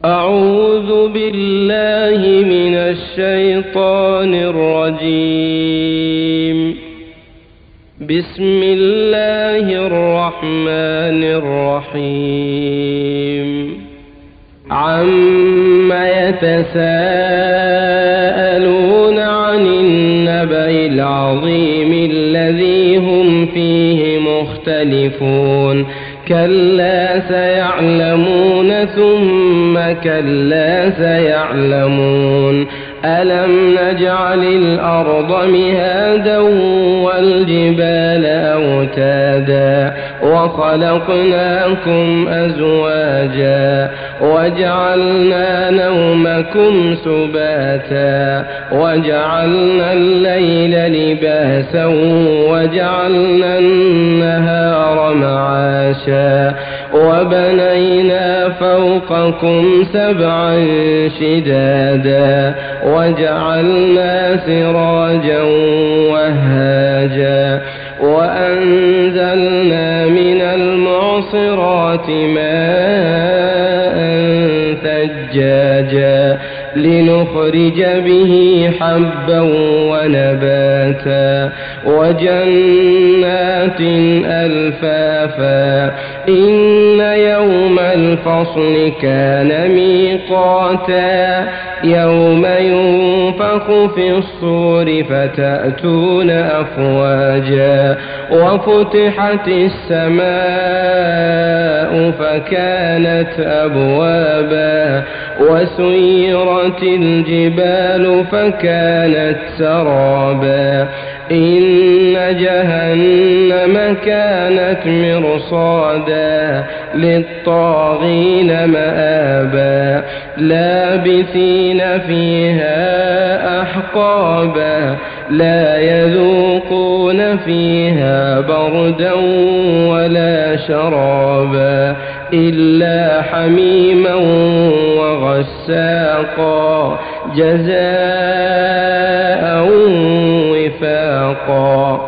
أعوذ بالله من الشيطان الرجيم. بسم الله الرحمن الرحيم. عما يتساءلون عن النبأ العظيم الذي هم فيه مختلفون. كلا سيعلمون ثم كلا سيعلمون. ألم نجعل الأرض مهادا والجبال أوتادا وخلقناكم أزواجا وجعلنا نومكم سباتا وجعلنا الليل لباسا وجعلنا النهار معاشا وبنينا فوقكم سبعا شدادا وجعلنا سراجا وهاجا وأنزلنا من المعصرات ماء ثجاجا لنخرج به حبا ونباتا وجنات ألفافا. إن يوم الفصل كان ميقاتا يوم ينفخ في الصور فتأتون أفواجا وفتحت السماء فكانت أبوابا وسيرت الجبال فكانت سرابا. إن جهنم كانت مرصادا للطاغين مآبا لابثين فيها أحقابا لا يذوقون فيها بردا ولا شرابا إلا حميما وغساقا جزاء وفاقا.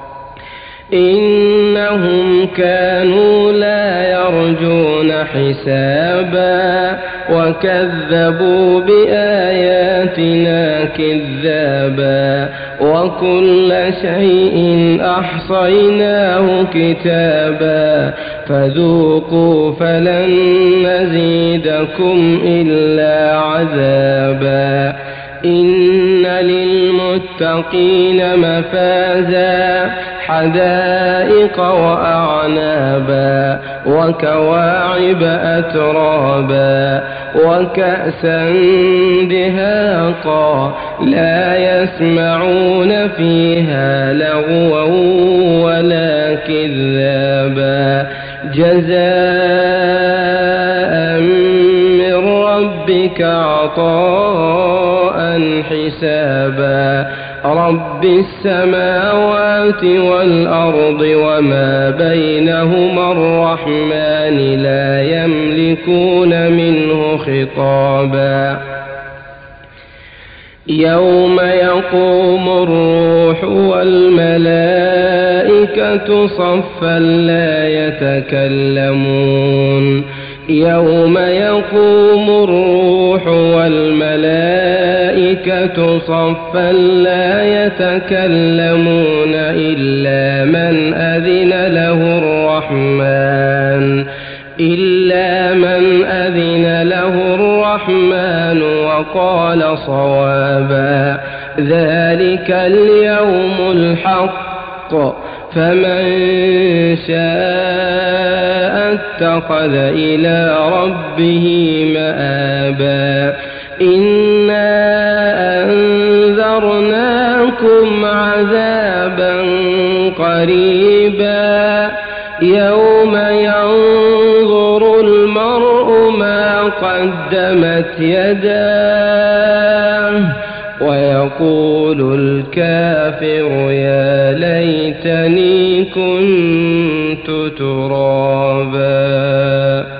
إنهم كانوا لا يرجون حسابا وكذبوا بآياتنا كذابا وكل شيء أحصيناه كتابا فذوقوا فلن نزيدكم إلا عذابا. إن للمتقين مفازا حدائق وأعنابا وكواعب أترابا وكأسا دهاقا لا يسمعون فيها لغوا ولا كذابا جزاء من ربك عطاء حسابا. رب السماوات والأرض وما بينهما الرحمن لا يملكون منه خطابا. يوم يقوم الروح والملائكة صفا لا يتكلمون. يوم يقوم الروح والملائكة صفا لا يتكلمون إلا من أذن له الرحمن وقال صوابا. ذلك اليوم الحق فمن شاء اتخذ إلى ربه مآبا. إنا أنذرناكم عذابا قريبا يوم ينظر المرء ما قدمت يداه ويقول الكافر يا ليتني كنت ترابا.